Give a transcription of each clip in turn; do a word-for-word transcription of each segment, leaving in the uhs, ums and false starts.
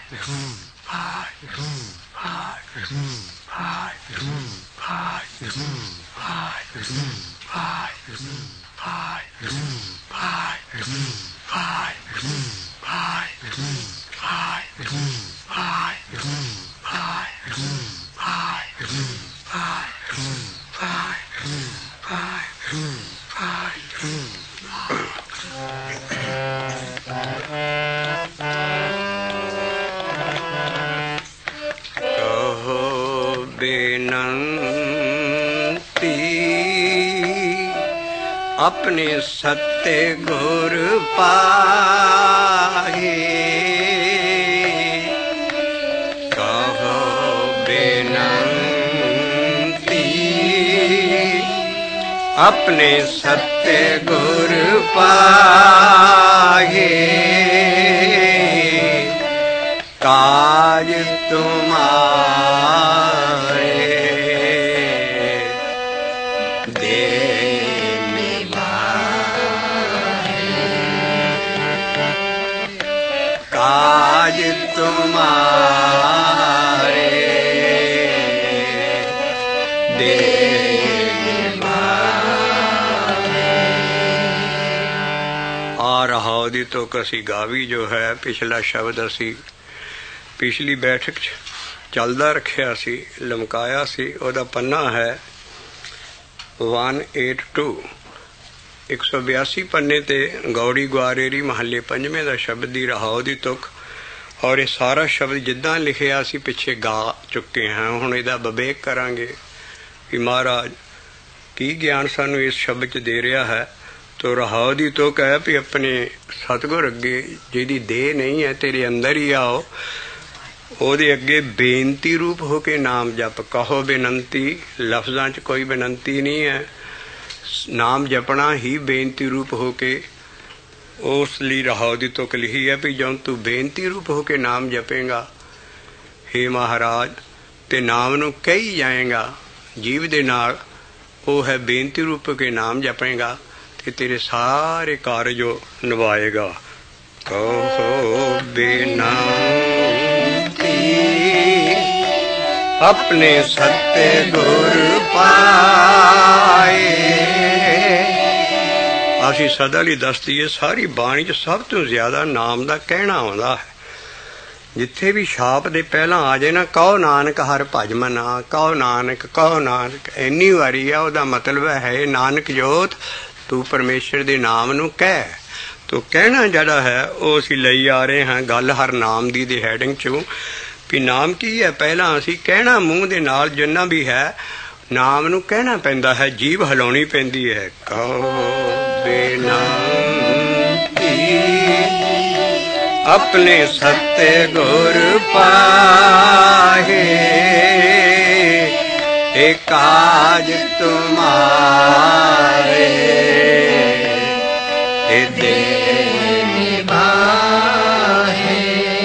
अपने सत्य गुर पाहे कहो बेनंती अपने सत्य गुर पाहे काज तुम्हारे काज तुम्हारे आ रहा दी तो कसी गावी जो है पिछला शब्द असी पिछली बैठक चलदा रखिया सी लमकाया सी ओदा पन्ना है वन एट टू एक सौ बयासी पन्ने ते गौड़ी ग्वारेरी महल्ले पंजवें का शब्द ही रहाओ दी तुक और ये सारा शब्द जिदा लिखिया सी पिछे गा चुके हैं हुण इहदा विवेक करांगे कि महाराज की ज्ञान सानू इस शब्द च दे रहा है। तो रहाओ दी तुक है भी अपने सतगुर अगे जिहदी देह नहीं है तेरे अंदर ही आओ ओदे अगे बेनती रूप होके नाम जप कहो बेनंती लफ्जां च कोई बेनंती नहीं है नाम जपना ही बेनती रूप होके उस लिए रहाओ दी तुक लिखी है भी जब तू बेनती रूप होके नाम जपेगा हे महाराज ते नाम नू कही जाएगा जीव दे नाल वो है बेनती रूप के नाम जपेगा ते तेरे सारे कार्य निभाएगा। कहो बेनंती अपने सत्य गुर पाए असी सदा ਲਈ ਦੱਸਦੀ ਹੈ ਸਾਰੀ ਬਾਣੀ 'ਚ ਸਭ ਤੋਂ ਜ਼ਿਆਦਾ ਨਾਮ ਦਾ ਕਹਿਣਾ ਆਉਂਦਾ ਹੈ। ਜਿੱਥੇ ਵੀ ਛਾਪ ਦੇ ਪਹਿਲਾਂ ਆ ਜਾਏ ਨਾ ਕਹੋ ਨਾਨਕ ਹਰ ਭਜ ਮਨਾ ਕਹੋ ਨਾਨਕ ਕਹੋ ਨਾਨਕ ਇੰਨੀ ਵਾਰੀ ਆ ਉਹਦਾ ਮਤਲਬ ਹੈ ਨਾਨਕ ਜੋਤ ਤੂੰ ਪਰਮੇਸ਼ਰ ਦੇ ਨਾਮ ਨੂੰ ਕਹਿ। ਤੋ ਕਹਿਣਾ ਜਿਹੜਾ ਹੈ ਉਹ ਅਸੀਂ ਲਈ ਆ ਰਹੇ ਹਾਂ ਗੱਲ ਹਰ ਨਾਮ ਦੀ ਦੇ ਹੈਡਿੰਗ 'ਚੋਂ ਵੀ ਨਾਮ ਕੀ ਹੈ। ਪਹਿਲਾਂ ਅਸੀਂ ਕਹਿਣਾ ਮੂੰਹ ਦੇ ਨਾਲ ਜਿੰਨਾ ਵੀ ਹੈ ਨਾਮ ਨੂੰ ਕਹਿਣਾ ਪੈਂਦਾ ਹੈ ਜੀਭ ਹਿਲਾਉਣੀ ਪੈਂਦੀ ਹੈ। ਕਹੋ बेनंती अपने सत्य गुर पाहे एक काज तुम्हारे दे निभाए।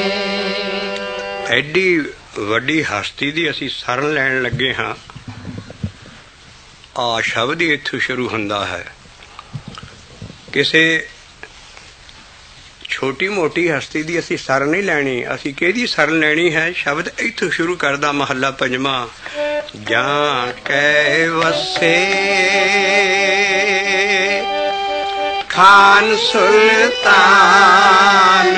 एडी वड्डी हस्ती दी असी शरण लैण लगे हाँ। आ शब्द ही इत्थों शुरू हुंदा है। किसी छोटी मोटी हस्ती की असी सर नहीं लैनी असी किहदी सर लैनी है। शब्द इत्थों शुरू करदा महला पंजवा जां कै वसे खान सुल्तान।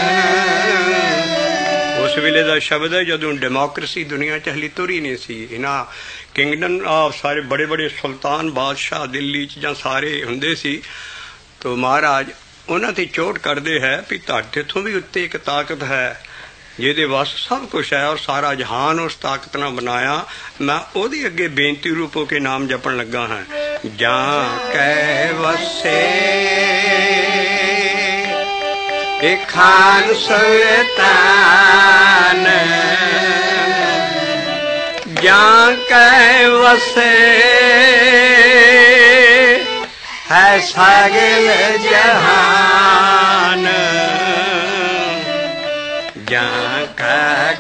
उस वेले दा शब्द है जदों डेमोक्रेसी दुनिया च हली तुरी नहीं सी। इन्हां किंगडम सारे बड़े बड़े सुल्तान बादशाह दिल्ली च जां सारे हुंदे सी। तो महाराज उन्होंने ते चोट करते है भी तुहाडे तो भी उत्ते एक ताकत है जिहदे वस सब कुछ है और सारा जहान उस ताकत नाल बनाया। मैं ओहदे अगे बेनती रूप होके नाम जपन लगा हाँ। जां कै वसे एक खान सुल्तान जां कै वसे है सगल जहान जां का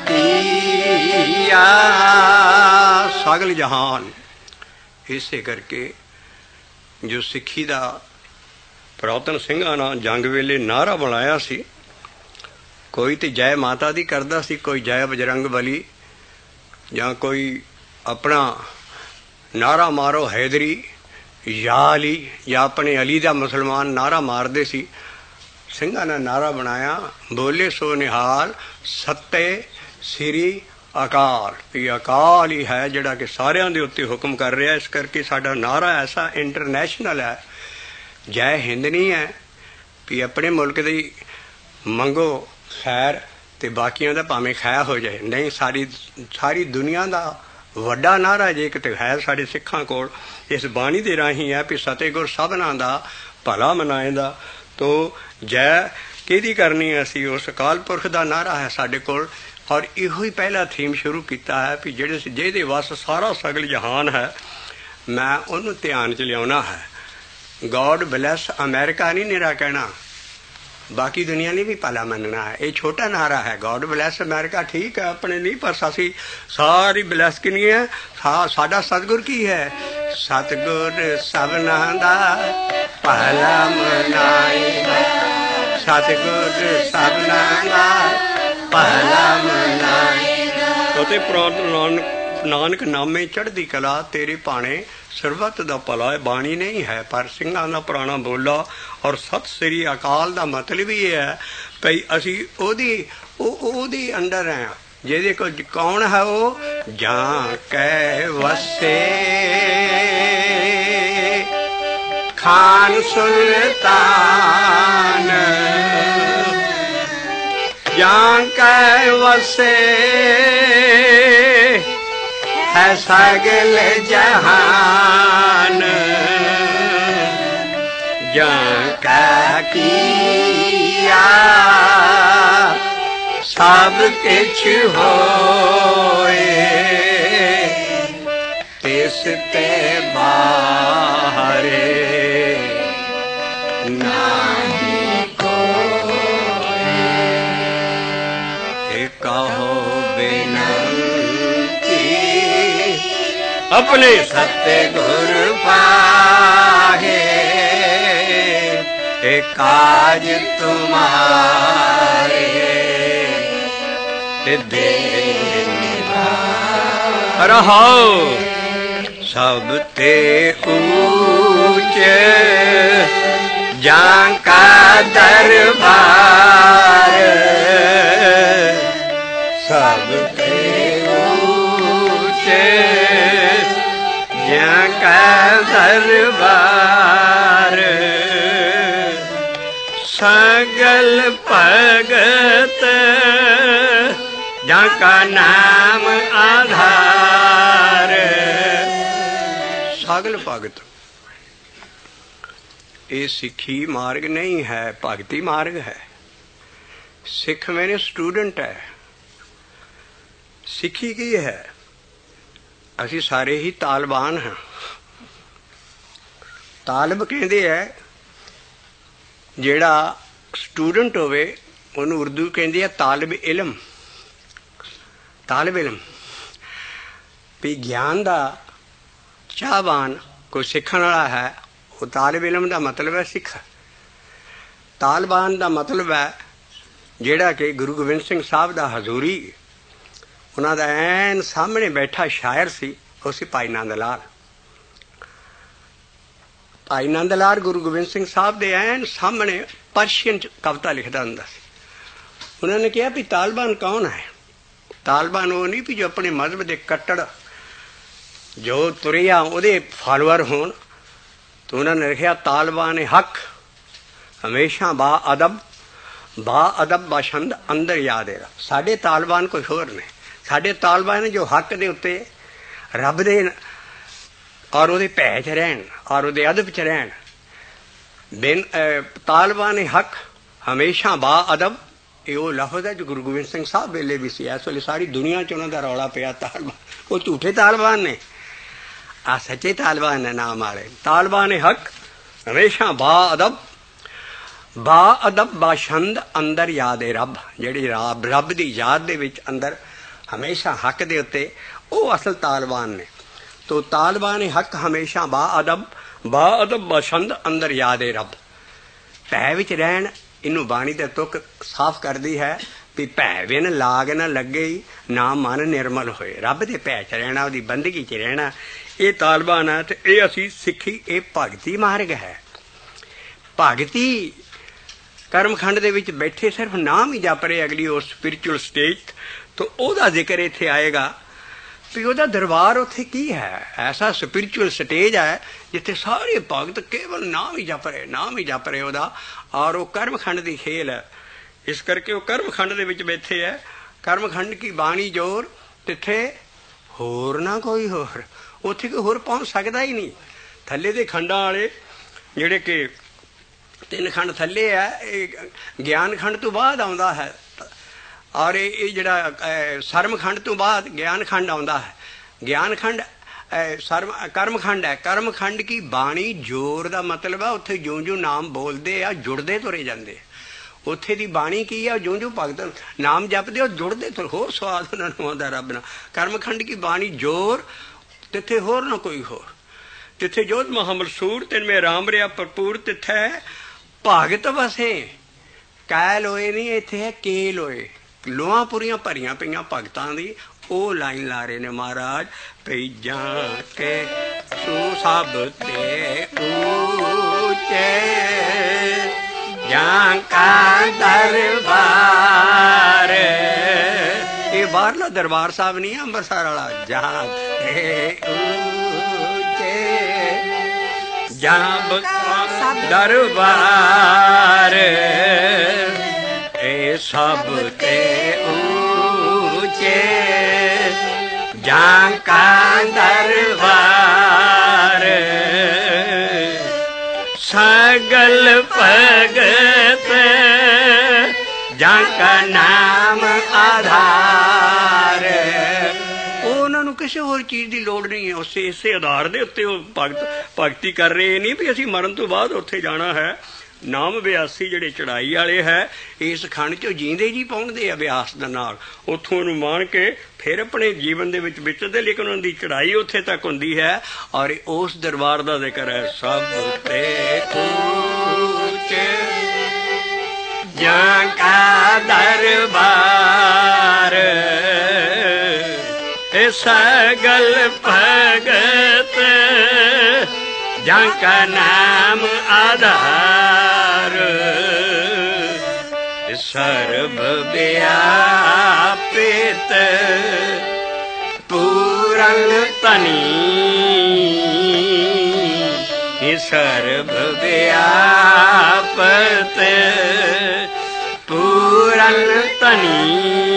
किया सगल जहान। इसे करके जो सिक्खी दा पुरातन सिंघां नाल जंग वेले नारा बनाया सी कोई तो जय माता दी करदा सी, कोई जय बजरंग बली, या कोई अपना नारा मारो हैदरी या अली, या अपने अली दा मुसलमान नारा मारदे सी। ਸਿੰਘਾਂ ने नारा बनाया, बोले सो निहाल सत्ते श्री अकाल, भी अकाल ही है जिहड़ा कि सारिਆਂ ਦੇ ਉੱਤੇ हुक्म कर रहा। इस करके साडा नारा ऐसा इंटरनेशनल है, जय हिंद नहीं है भी अपने मुल्क दी मंगो खैर ते बाकियां दा भावें खैर हो जाए, नहीं सारी सारी दुनिया दा वड्डा नारा जे किते है साडे सिखां कोल इस बाणी दे राही है भी सतगुर सबना दा भला मनाएंदा। तो जय किहदी करनी है, असी उस अकाल पुरख दा नारा है साडे कोल। और इहो ही पहला थीम शुरू किया है भी जिहड़े जिहदे वस सारा सगल जहान है, मैं उन्होंने ध्यान च लियाउणा है। गॉड ब्लैस अमेरिका नहीं निरा कहना, बाकी दुनिया ने भी भला मनना है। ये छोटा नारा है, गॉड ब्लैस अमेरिका ठीक है अपने नहीं, पर असी सारी ब्लैस किनी है। सा, साडा सतगुर की है, सतगुर सबना दा भला मनाएगा, सतगुर सबना दा भला मनाएगा। तो पुराण नानक नामे चढ़दी कला तेरे भाणे सरबत दा भला। बाणी नहीं है पर ਸਿੰਘਾਂ ਦਾ पुराना बोला। और सत श्री अकाल का मतलब ही है भई असी ओदी ओदी अंडर हैं, जिहदे को कौन है वो जां कै वसे खान सुल्तान, जां कै वसे है सगल जहान, जां का किया सब किछ होए, तिस ते बाहरे नाही कोई। एक कहो बिनती अपने सतगुर पाहे, काज तुम्हारे दे रहो, सब ते ऊंचे जां का दरबार, सब ते ऊंचे जां का दरबार, सगल भगत जाका नाम आधार। सगल भगत ये सिखी मार्ग नहीं है, भगती मार्ग है। सिख मेरे स्टूडेंट है। सिखी की है, असी सारे ही तालिबान हैं। तालिब कहते हैं ਜਿਹੜਾ स्टूडेंट होवे ਉਹਨੂੰ उर्दू कहते हैं तालिब इलम। तालिब इलम भी ज्ञान का चाहवान कोई सीखने वाला है, वो तालिब इलम का मतलब है सिख। तालिबान का मतलब है ਜਿਹੜਾ कि गुरु गोबिंद सिंह साहब का हजूरी, उन्हों का ऐन सामने बैठा शायर सी, वो सी भाई नंद लाल। भाई नंद लाल गुरु गोबिंद सिंह साहब के ऐन सामने पर्शियन कविता लिखता हुंदा सी। उन्होंने कहा भी तालिबान कौन है? तालिबान वो नहीं भी जो अपने मजहब के कट्टड़ जो तुरिया उहदे फॉलोअर होन। तो उन्होंने लिखा तालिबान हक हमेशा बा अदब बा अदब बाशंद अंदर याद है। साडे तालिबान कोई होर ने, साडे तालिबान जो हक दे उत्ते रब दे और वो भै च रहन और वो अदब च रहन। बिन तालिबान हक हमेशा बा अदब, ये वो लफज है जो गुरु गोबिंद सिंह साहब वेले भी सी। इस वेले सारी दुनिया च उन्हों का रौला पिया तालिबान, वो झूठे तालिबान ने, आ सच्चे तालिबान ने नाम वाले। तालिबान हक हमेशा बा अदब बा अदब बाशंद अंदर याद है रब। जिहड़ी रब रब की याद दे विच अंदर हमेशा हक दे उत्ते, वो असल तालिबान ने। तो तालिबान हक हमेशा बा अदब बा अदब बाशंद अंदर याद है रब। भै विच रहन, इनू बाणी दे तुक साफ करती है। ਵੀ ਭੈ ਬਿਨ ਲਾਗ ਨਾ ਲੱਗੇ ਨਾ ਮਨ ਨਿਰਮਲ ਹੋਏ। ਰੱਬ ਦੇ ਭੈ 'ਚ ਰਹਿਣਾ, ਉਹਦੀ ਬੰਦਗੀ 'ਚ ਰਹਿਣਾ, ਇਹ ਤਾਲਬਾਨ ਹੈ। ਤੇ ਇਹ ਅਸੀਂ ਸਿੱਖੀ, ਇਹ ਭਗਤੀ ਮਾਰਗ ਹੈ। ਭਗਤੀ ਕਰਮਖੰਡ ਦੇ ਵਿੱਚ ਬੈਠੇ ਸਿਰਫ ਨਾਮ ਹੀ ਜਪ ਰਹੇ ਅਗਲੀ ਉਸ ਸਪਿਰਿਚੁਅਲ ਸਟੇਜ ਤੋਂ ਉਹਦਾ ਜ਼ਿਕਰ ਇੱਥੇ ਆਏਗਾ ਵੀ ਉਹਦਾ ਦਰਬਾਰ ਉੱਥੇ ਕੀ ਹੈ। ਐਸਾ ਸਪਿਰਿਚੁਅਲ ਸਟੇਜ ਹੈ ਜਿੱਥੇ ਸਾਰੇ ਭਗਤ ਕੇਵਲ ਨਾਮ ਹੀ ਜਪ ਰਹੇ, ਨਾਮ ਹੀ ਜਪ ਰਹੇ ਉਹਦਾ, ਔਰ ਉਹ ਕਰਮਖੰਡ ਦੀ ਖੇਲ ਹੈ। ਇਸ ਕਰਕੇ ਉਹ ਕਰਮਖੰਡ ਦੇ ਵਿੱਚ ਬੈਠੇ ਹੈ। ਕਰਮਖੰਡ ਕੀ ਬਾਣੀ ਜੋਰ, ਤਿੱਥੇ ਹੋਰ ਨਾ ਕੋਈ ਹੋਰ, ਉੱਥੇ ਕੋਈ ਹੋਰ ਪਹੁੰਚ ਸਕਦਾ ਹੀ ਨਹੀਂ। ਥੱਲੇ ਦੇ ਖੰਡਾਂ ਵਾਲੇ ਜਿਹੜੇ ਕਿ ਤਿੰਨ ਖੰਡ ਥੱਲੇ ਹੈ, ਇਹ ਗਿਆਨ ਖੰਡ ਤੋਂ ਬਾਅਦ ਆਉਂਦਾ ਹੈ, ਔਰ ਇਹ ਜਿਹੜਾ ਸਰਮ ਖੰਡ ਤੋਂ ਬਾਅਦ ਗਿਆਨ ਖੰਡ ਆਉਂਦਾ ਹੈ। ਗਿਆਨ ਖੰਡ ਸਰਮ ਕਰਮਖੰਡ ਹੈ। ਕਰਮਖੰਡ ਕੀ ਬਾਣੀ ਜੋਰ ਦਾ ਮਤਲਬ ਹੈ ਉੱਥੇ ਜਿਉਂ ਜਿਉਂ ਨਾਮ ਬੋਲਦੇ ਆ ਜੁੜਦੇ ਤੁਰੇ ਜਾਂਦੇ। ਉੱਥੇ ਦੀ ਬਾਣੀ ਕੀ ਆ, ਜਿਉਂ ਜਿਉਂ ਭਗਤ ਨਾਮ ਜਪਦੇ ਉਹ ਜੁੜਦੇ ਤੁਰ, ਹੋਰ ਸਵਾਦ ਉਹਨਾਂ ਨੂੰ ਆਉਂਦਾ ਰੱਬ ਨਾਲ। ਕਰਮਖੰਡ ਕੀ ਬਾਣੀ ਜੋਰ, ਤਿੱਥੇ ਹੋਰ ਨਾ ਕੋਈ ਹੋਰ। ਤਿੱਥੇ ਜੋਤ ਮਹਾਮਰਸੂਰ ਤਿੰਨ ਮੇ ਰਾਮ ਰਿਆ ਭਰਪੂਰ, ਤਿੱਥੇ ਭਗਤ ਵਸੇ। ਕੈ ਲੋਏ ਨਹੀਂ, ਇੱਥੇ ਹੈ ਕੇ ਲੋਏ। ਲੋਹਾਂ ਪੂਰੀਆਂ ਭਰੀਆਂ ਪਈਆਂ ਭਗਤਾਂ ਦੀ ਉਹ ਲਾਈਨ ਲਾ ਰਹੇ ਨੇ ਮਹਾਰਾਜ। ਪਈ ਜਾਂ ਕੇ ਤੂੰ ਸਭ ਤੇ ਉੱਚੇ, ਜਾਂ ਕਾ ਦਰਬਾਰ। ਇਹ ਬਾਹਰਲਾ ਦਰਬਾਰ ਸਾਹਿਬ ਨਹੀਂ ਹੈ ਅੰਮ੍ਰਿਤਸਰ ਵਾਲਾ। ਜਾਂ ਤੇ ਉੱਚੇ, ਜਾਂ ਦਰਬਾਰ, ਇਹ ਸਭ ਤੇ ਉੱਚੇ, ਜਾਂ ਕਾ ਦਰਬਾਰ। ਸਗਲ ਭਗਤ ਜਾਂ ਕਾ ਨਾਮ ਆਧਾਰ। ਉਹਨਾਂ ਨੂੰ ਕਿਸੇ ਹੋਰ ਚੀਜ਼ ਦੀ ਲੋੜ ਨਹੀਂ ਹੈ। ਉਸੇ ਇਸੇ ਆਧਾਰ ਦੇ ਉੱਤੇ ਉਹ ਭਗਤ ਭਗਤੀ ਕਰ ਰਹੇ ਨਹੀਂ ਵੀ ਅਸੀਂ ਮਰਨ ਤੋਂ ਬਾਅਦ ਉੱਥੇ ਜਾਣਾ ਹੈ। ਨਾਮ ਅਭਿਆਸੀ ਜਿਹੜੇ ਚੜ੍ਹਾਈ ਵਾਲੇ ਹੈ, ਇਸ ਖੰਡ 'ਚੋਂ ਜੀਂਦੇ ਜੀ ਪਾਉਂਦੇ ਆ ਅਭਿਆਸ ਦੇ ਨਾਲ, ਉੱਥੋਂ ਉਹਨੂੰ ਮਾਣ ਕੇ ਫਿਰ ਆਪਣੇ ਜੀਵਨ ਦੇ ਵਿੱਚ ਵਿਚਰਦੇ। ਲੇਕਿਨ ਉਹਨਾਂ ਦੀ ਚੜ੍ਹਾਈ ਉੱਥੇ ਤੱਕ ਹੁੰਦੀ ਹੈ। ਔਰ ਉਸ ਦਰਬਾਰ ਦਾ ਜ਼ਿਕਰ ਹੈ। ਸਭ ਤੇ ਉੱਚੇ, ਜਾਂ ਕਾ ਦਰਬਾਰ, ਇਹ ਸਗਲ ਭਗਤ ਜਾਂ ਕਾ ਨਾਮ ਆਧਾਰ। ਸਰਬ ਵਿਆਪਿਤ ਪੂਰਨ ਧਨੀ। ਸਰਬ ਵਿਆਪਿਤ ਪੂਰਨ ਧਨੀ,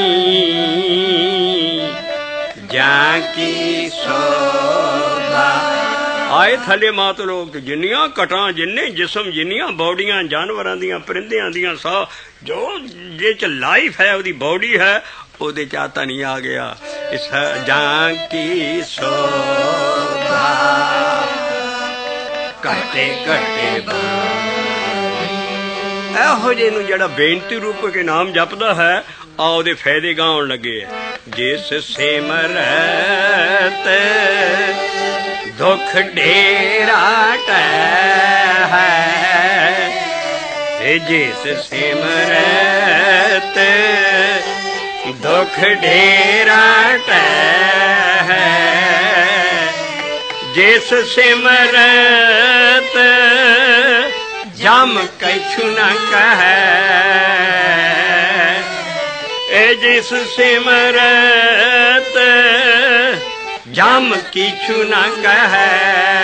ਜਾਂ ਕੀ ਸੋਭਾ। ਆਏ ਥੱਲੇ ਮਾਤ ਲੋਕ ਜਿੰਨੀਆਂ ਘਟਾਂ, ਜਿੰਨੇ ਜਿਸਮ, ਜਿੰਨੀਆਂ ਬੌਡੀਆਂ ਜਾਨਵਰਾਂ ਦੀਆਂ, ਪਰਿੰਦਿਆਂ ਦੀਆਂ, ਸਾਹ ਜੋ ਜੇ ਚ ਲਾਈਫ ਹੈ ਉਹਦੀ ਬੌਡੀ ਹੈ, ਉਹਦੇ ਚ ਆਤਾ ਨਹੀਂ ਆ ਗਿਆ। ਇਸ ਜਾਂ ਕੀ ਸੋਭਾ ਘਟੇ ਘਟੇ। ਇਹੋ ਜਿਹੇ ਨੂੰ ਜਿਹੜਾ ਬੇਨਤੀ ਰੂਪ ਕੇ ਨਾਮ ਜਪਦਾ ਹੈ, ਆ ਉਹਦੇ ਫਾਇਦੇ ਗਾਉਣ ਲੱਗੇ। ਜਿਸ ਸਿਮਰਤ ਦੁੱਖ ਢੇਰਾ ਟੈ ਹੈ, ਜਿਸ ਸਿਮਰਤ ਦੁੱਖ ਢੇਰਾ ਟੈ ਹੈ। ਜਿਸ ਸਿਮਰਤ ਜਮ ਕਛੁ ਨ ਕਹੈ, ਇਹ ਜਿਸ ਸਿਮਰਤ ਜਮ ਕਿਛੁ ਨ ਕਹੈ।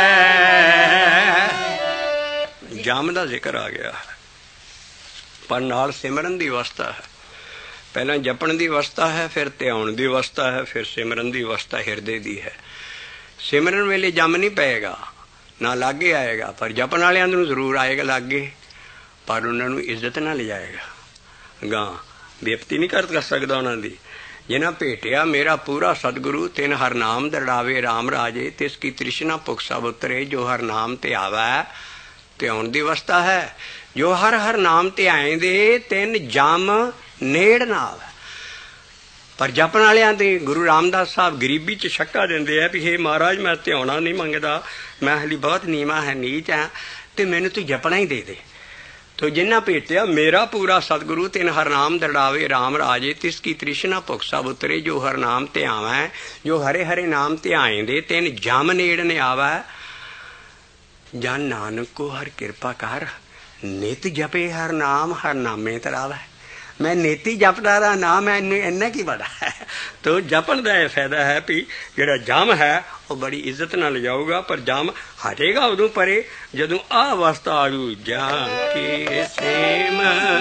ਜਮ ਦਾ ਜ਼ਿਕਰ ਆ ਗਿਆ, ਪਰ ਨਾਲ ਸਿਮਰਨ ਦੀ ਅਵਸਥਾ ਹੈ। ਪਹਿਲਾਂ ਜਪਣ ਦੀ ਅਵਸਥਾ ਹੈ, ਫਿਰ ਧਿਆਉਣ ਦੀ ਅਵਸਥਾ ਹੈ, ਫਿਰ ਸਿਮਰਨ ਦੀ ਅਵਸਥਾ ਹਿਰਦੇ ਦੀ ਹੈ। ਸਿਮਰਨ ਵੇਲੇ ਜਮ ਨਹੀਂ ਪਏਗਾ, ਨਾ ਲਾਗੇ ਆਏਗਾ, ਪਰ ਜਪਣ ਵਾਲਿਆਂ ਨੂੰ ਜ਼ਰੂਰ ਆਏਗਾ ਲਾਗੇ, ਪਰ ਉਹਨਾਂ ਨੂੰ ਇੱਜ਼ਤ ਨਾਲ ਲਿਜਾਏਗਾ। ਗਾਂ ਬੇਇੱਜ਼ਤੀ ਨਹੀਂ ਕਰ ਸਕਦਾ ਉਹਨਾਂ ਦੀ। ਜਿਨ੍ਹਾਂ ਭੇਟਿਆ ਮੇਰਾ ਪੂਰਾ ਸਤਿਗੁਰੂ, ਤਿਨ ਹਰ ਨਾਮ ਦਰੜਾਵੇ ਰਾਮ ਰਾਜੇ, ਤਿਸ ਕੀ ਤ੍ਰਿਸ਼ਨਾ ਭੁਖ ਸਭ ਉਤਰੇ, ਜੋ ਹਰ ਨਾਮ ਧਿਆਵੈ। ਧਿਆਉਣ ਦੀ ਅਵਸਥਾ ਹੈ। ਜੋ ਹਰ ਹਰ ਨਾਮ ਧਿਆਏਂਦੇ, ਤਿੰਨ ਜਮ ਨੇੜ ਨਾ ਆਵੇ। ਪਰ ਜਪਣ ਵਾਲਿਆਂ ਦੇ ਗੁਰੂ ਰਾਮਦਾਸ ਸਾਹਿਬ ਗਰੀਬੀ 'ਚ ਸ਼ੱਕਾ ਦਿੰਦੇ ਆ ਵੀ ਹੇ ਮਹਾਰਾਜ, ਮੈਂ ਧਿਆਉਣਾ ਨਹੀਂ ਮੰਗਦਾ, ਮੈਂ ਹਾਲੀ ਬਹੁਤ ਨੀਵਾਂ ਹੈ, ਨੀਚ ਹੈ, ਤੇ ਮੈਨੂੰ ਤੂੰ ਜਪਣਾ ਹੀ ਦੇ ਦੇ। तो जिन्ना भेटिया मेरा पूरा सतगुरु तिन हरनाम दड़ावे राम राजे तिसकी तृष्णा भुख सब उतरे जो हरनाम ध्यावै जो हरे हरे नाम ध्याएंदे तिन जम नेड़ ने आवै जन नानक को हर कृपा कर नित जपे हर नाम हर नामे तरावै। मैं नीति जपदा रहा ना मैं इन्ना की बड़ा है। तो जपन का यह फायदा है भी जिहड़ा जम है वो बड़ी इज्जत नाल जाऊगा पर जम हटेगा उदों परे जदों आ अवस्था आजू जाम के सेम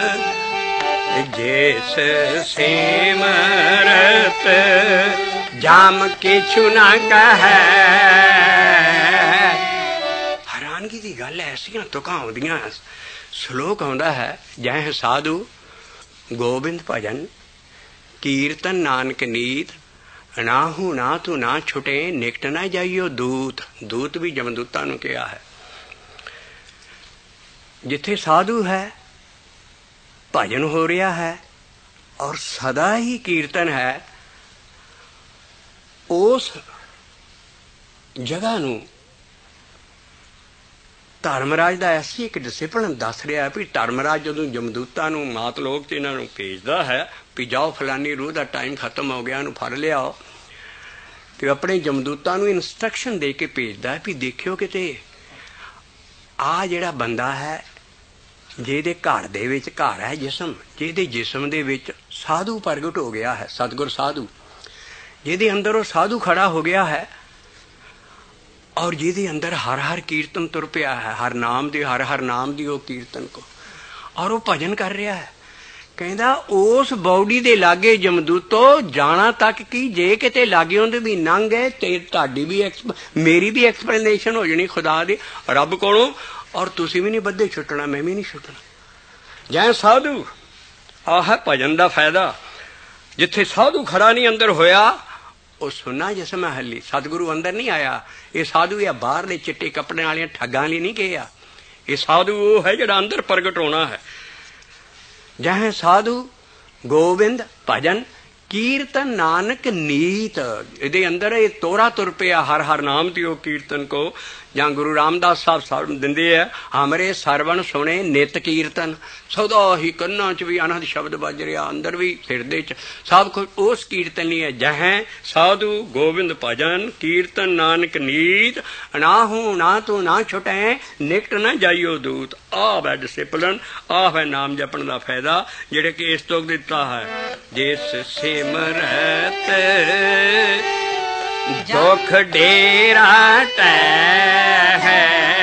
जिस सिमरत जाम किछु ना कहे। हैरानगी की गल ऐसियां तुकां आउंदियां श्लोक आउंदा है जह साधु गोबिंद भजन कीर्तन नानक नीत नाहू ना तू ना छुटे निकट ना जाइयो दूत। दूत भी जमदूतां नूं कहा है। जिथे साधु है भजन हो रहा है और सदा ही कीर्तन है उस जगह नूं धर्मराज का ऐसी एक डिसिपलिन दस रहा भी धर्मराज जो जमदूतां नूं मात लोक च इन्हां नूं भेजदा है भी जाओ फलानी रूह का टाइम खत्म हो गया इहनूं फड़ लियाओ तो अपने जमदूतां नूं इंस्ट्रक्शन दे के भेजदा भी देखियो किते आ जिहड़ा बंदा है जिहदे घर दे विच घर है जिसम जिहदे जिसम दे विच साधु प्रगट हो गया है सतगुर साधु जिहदे अंदर वो साधु खड़ा हो गया है और जिहदे अंदर हर हर कीर्तन तुर पिया है हर नाम दी हर हर नाम दी वो कीर्तन को और वो भजन कर रहा है। कहंदा उस बॉडी दे लागे जमदूतो जाना तक कि जे किते लागे होंदे भी नंग है ते तुहाडी भी मेरी भी एक्सप्लेनेशन हो जानी खुदा दी रब कोलों और तुसी भी नहीं बद्धे छुटना मैं भी नहीं छुटना। जै साधु आह है भजन का फायदा जिथे साधु खड़ा नहीं अंदर होया वो सुनना जिसम हली सतगुरु अंदर नहीं आया। ये साधु या बाहर दे चिट्टे कपड़े वाले ठगां लिए नहीं कहा। ये साधु वो है जिहड़ा अंदर प्रगट होना है। जहाँ साधु गोबिंद भजन कीर्तन नानक नीत ये अंदर ये तोरा तुर पिया हर हर नाम दी वो कीर्तन को जहाँ गुरु रामदास साहब दिंदे है हमरे सरवण सुने नित कीर्तन सदा ही कन्ना च भी अनहद शब्द बज रहा अंदर भी हिरदे च सब कुछ उस कीर्तन ही है। जहाँ साधु गोबिंद भजन कीर्तन नानक नीत ना हूँ ना तू ना छुटे निकट ना जाइयो दूत। आ है डिसिपलिन आ है नाम जपन का फायदा जिहड़े कि इस तोक दिता है जिस सिमरत दुख डेरा है।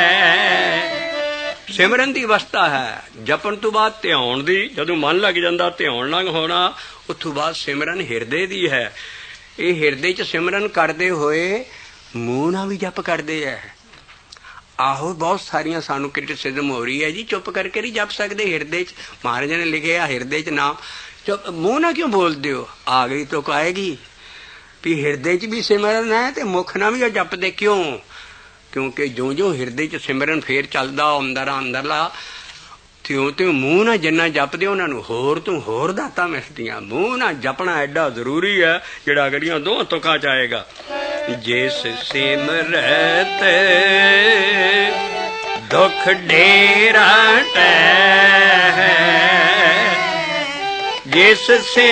सिमरन की अवस्था है जपन तो बाद ध्यान दी जदों मन लग जाता ध्यान लग होना उतों बाद सिमरन हिरदे दी है। ये हिरदे च सिमरन करते हुए मूँह ना भी जप करते है। आहो बहुत सारिया सानू क्रिटिसिज्म हो रही है जी चुप करके नहीं जप सकते हिरदे च महाराज ने लिखे आ हिरदे च नाम चुप मूँह ना क्यों बोलते हो आ गई तो आएगी भी हिरदे च भी सिमरन है तो मुख ना भी जपते क्यों क्योंकि जो जो हिरदे च सिमरन फेर चलदा अंदर अंदरला त्यों त्यों मूँह ना जिन्ना जपदे उन्होंने होर तो होर दातां मिलदियां। मूँह ना जपना एडा जरूरी है जिहड़ा अगड़ियां दो तुकां च आएगा। जिस सिमरत दुख डेरा है जिस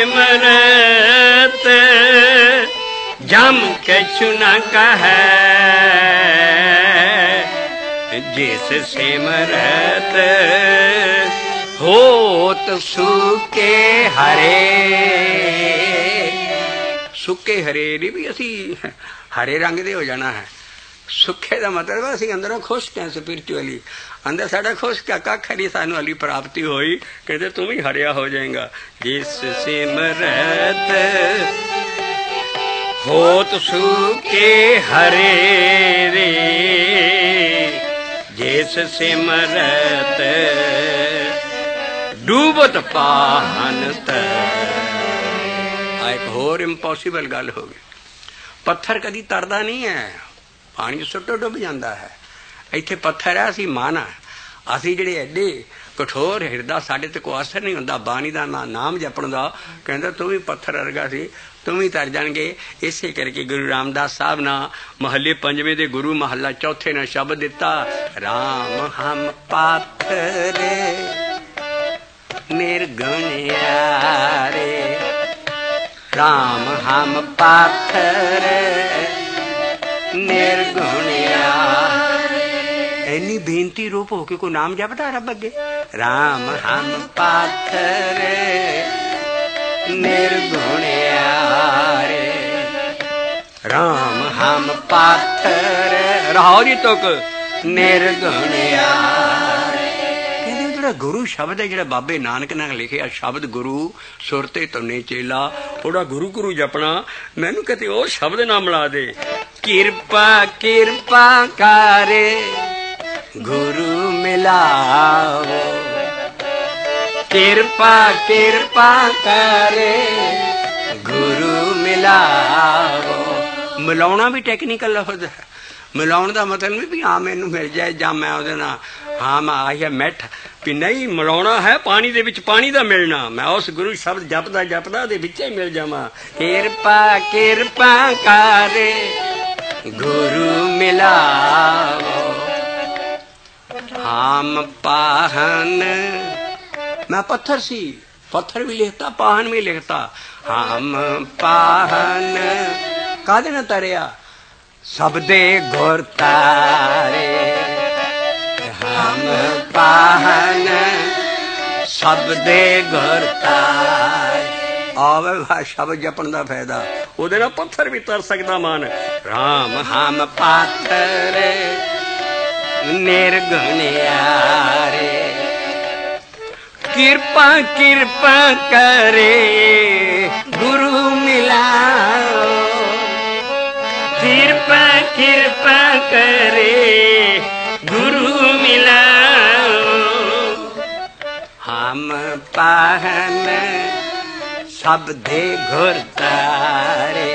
सिमरत जम कछु न कहे जिस सिमरत होत सूके हरे। सुके हरे भी असी हरे रंग दे हो जाना है। सुखे का मतलब है असी अंदरों खुश हैं स्पिरिचुअली अंदर साडा खुश क्या कख नहीं सानू अली प्राप्ति होई कहते तुम ही हरिया हो जाएगा। जिस सिमरत होत सूके हरे रे जिस सिमरत डूबत पाहन एक होर इम्पॉसिबल गल हो गई। पत्थर कदी तरदा नहीं है पानी सुटो डुब जाता है। इत्थे पत्थर है असी मन असी जिहड़े एडे कठोर हिरदा साडे ते कोई असर नहीं हुंदा बाणी दा ना नाम जपण दा कहंदा तू भी पत्थर वर्गा सी तुम ही तर जाणगे। इसे करके गुरु रामदास साहब ना महल्ले पंजवें दे गुरु महला चौथे ने शब्द दिता राम हम पाथर निर्गुण यारे। राम हम पाथर निर्गुण यारे। इन्नी बेनती रूप हो के कोई नाम जपदा रब अगे। राम हम पाथर निर्गुण यारे। राम हम पाथर रहो जी तुक निर्गुण यारे। कहते जिहड़ा गुरु शब्द है, जिहड़ा बाबे नानक ने लिखिया शब्द गुरु सुरते तुने चेला, ओड़ा गुरु गुरु जपना मैनू कहते ओ शब्द ना मिला दे। किरपा किरपा करे गुरु मिलाओ। किरपा किरपा करे गुरु मिलाओ। मिलाउना भी टेक्निकल लफ्ज है। मिलाउण का मतलब नहीं भी हाँ मैनू मिल जाए जां मैं उहदे नाल हाँ मैं आई है मैठ भी नहीं। मिलाउना है पानी दे विच पानी दा मिलना। मैं उस गुरु शब्द जपदा जपदा दे विच ही मिल जावां। किरपा किरपा करे गुरु मिलाओ। हम पाहन मैं पत्थर सी, पत्थर भी लिखता पाहन भी लिखता। हम पाहन कादे न तरिया सबदे गुर तारे। हम पाहन सबदे गुर तारे। आवे शब्द जपन का फायदा ओदे नाल पत्थर भी तर सकदा मन। राम हम पाथर निर्गुण यारे। किरपा किरपा करे गुरु मिलाओ। किरपा किरपा करे गुरु मिलाओ। हम पाहन सबदे गुर तारे।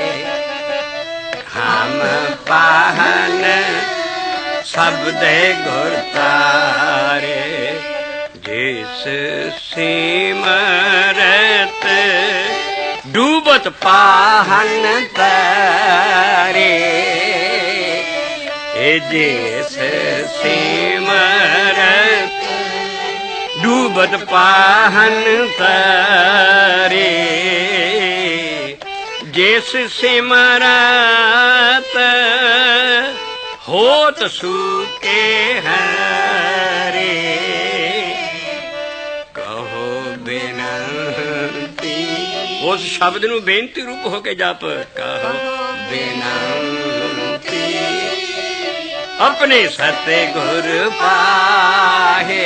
हम पाहन सबदे गुर तारे। जिस सिमरत डूबत पाहन तारे। जिस सिमरत डूबत पाहन तारे। जिस सिमरत होत सूके हरे। कहो बेनती उस शब्द नू बेनती रूप होके जप। कहो बेनती अपने सते गुर पाहे।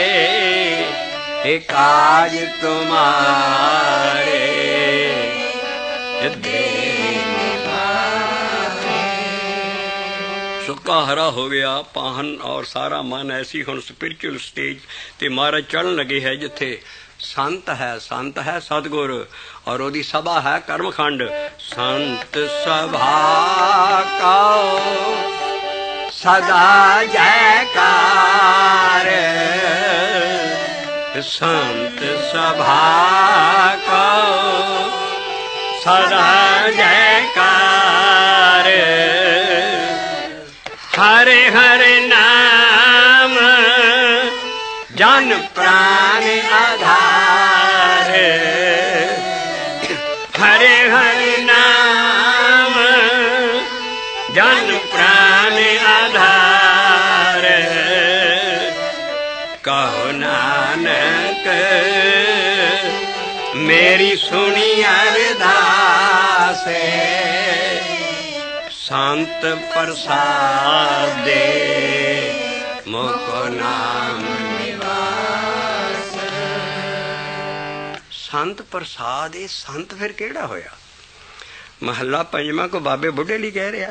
एक काज तुम्हारे सुक्का हरा हो गया पाहन और सारा मन। ऐसी हुण स्पिरिचुअल स्टेज ते महाराज चढ़न लगे है जिथे संत है, संत है सतगुर और ओदी सभा है कर्मखंड। संत सभा का सदा जयकार। संत सभा का सदा जयकार। हरे हरे नाम जन प्राण आधार। हरे हरे नाम जन प्राण आधार। कहो नानक मेरी सुनी अरदास। संत प्रसाद दे मुको नाम निवास। संत प्रसाद ए संत फिर केड़ा होया? महला पंजवा को बाबे बुढ़े ली कह रहा।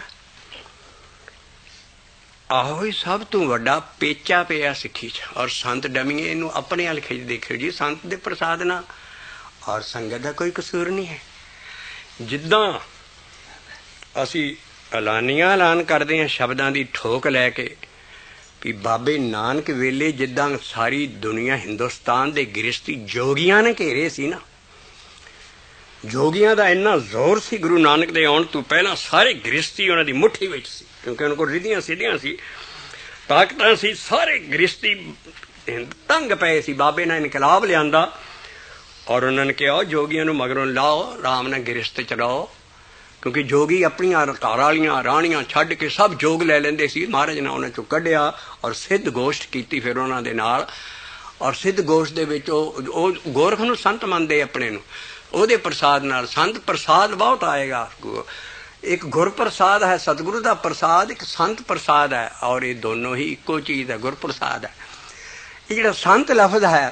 आहो ही सब तू वड्डा पेचा पिया सिक्खी च और संत डमीए इनू अपने हाल खिच देखियो जी। संत दे प्रसाद ना और संगत का कोई कसूर नहीं है। जिद्दां असी ऐलानियां ऐलान करते हैं शब्दां दी ठोक लैके भी बाबे नानक वेले जिद्दां सारी दुनिया हिंदुस्तान दे गृहस्थी जोगियां ने घेरे सी ना। जोगियां दा इन्ना जोर सी गुरु नानक दे आउण तो पहला सारे गृहस्थी उन्हां दी मुट्ठी विच सी क्योंकि उन्हां कोल रिधियां सीधियां सी ताकतां सी। सारे गृहस्थी तंग पे सी। बाबे ने इनकलाब लिया और उन्होंने कहा जोगियों नूं मगरों लाओ, राम ने गिरस्त चलाओ, क्योंकि जोगी अपनी घर वालियां राणियां छड्ड के सब जोग ले लेंदे सी। महाराज ने उन्हां चों कढ़िया और सिद्ध गोष्ठ की फिर उन्हां दे नाल। और सिद्ध गोष्ठ दे विच ओह गोरख नूं संत मनदे अपने नूं, ओहदे प्रसाद नाल। संत प्रसाद बहुत आएगा। एक गुर प्रसाद है, सतगुरु का प्रसाद, एक संत प्रसाद है, और ये दोनों ही इको चीज है, गुर प्रसाद है। ये जिहड़ा संत लफज है